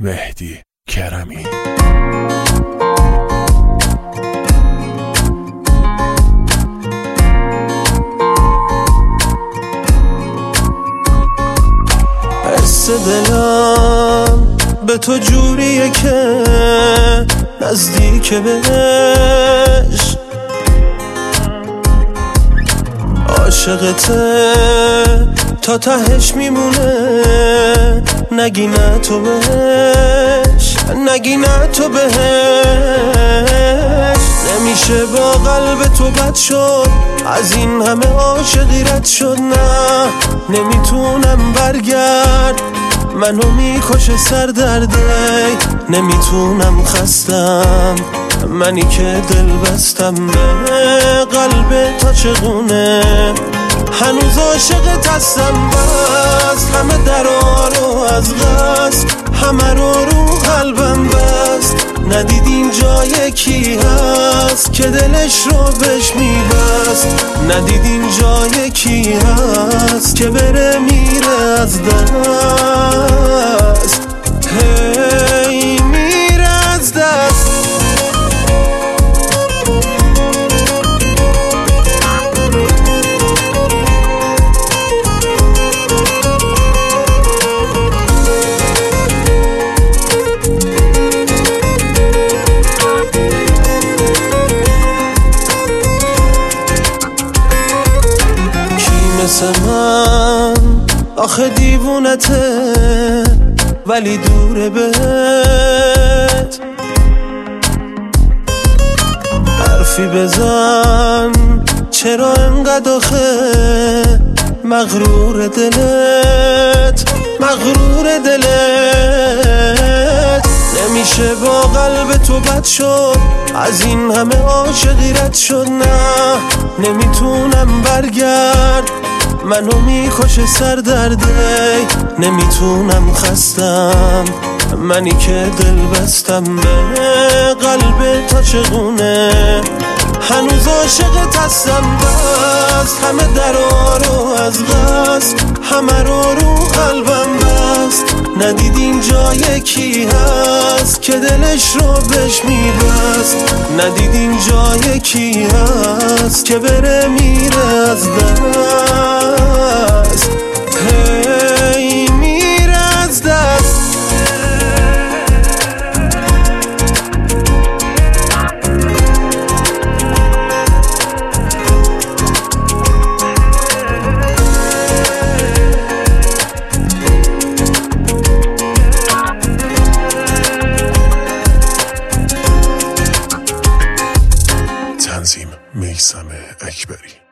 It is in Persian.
مهدی کرمی. حس دلم به تو جوریه که نزدیک بهش، عاشقته تا تهش میمونه، نگی نه تو بهش، نگی نه تو بهش. نمیشه با قلب تو بد شد، از این همه عاشقی رد شد. نه نمیتونم برگرد، منو میکشه سر درده. نمیتونم خستم، منی که دل بستم به قلب تا چگونه. هنوز عاشقت هستم، بس همه درا رو از قصد، همه رو قلبم بست. ندیدین جای کی هست که دلش رو بهش میبست. ندیدین جای کی هست که بره میره از دست، هی میره از دست. مثل من آخه دیوونته ولی دوره بهت. حرفی بزن چرا انقدر آخه مغرور دلت، مغرور دلت. نمیشه با قلب تو بد شد، از این همه عاشقی رد شد. نه نمیتونم برگرد، منو میکشه سر درده. نمیتونم خستم، منی که دل بستم به قلب تا چگونه. هنوز عاشقت هستم، بس همه درا رو از قصد، همه رو قلبم بست. ندیدین جای کی هست که دلش رو بهش میبست. ندیدین جای کی هست که بره میره از دست، هی میره از دست. تنظیم میثم اکبری.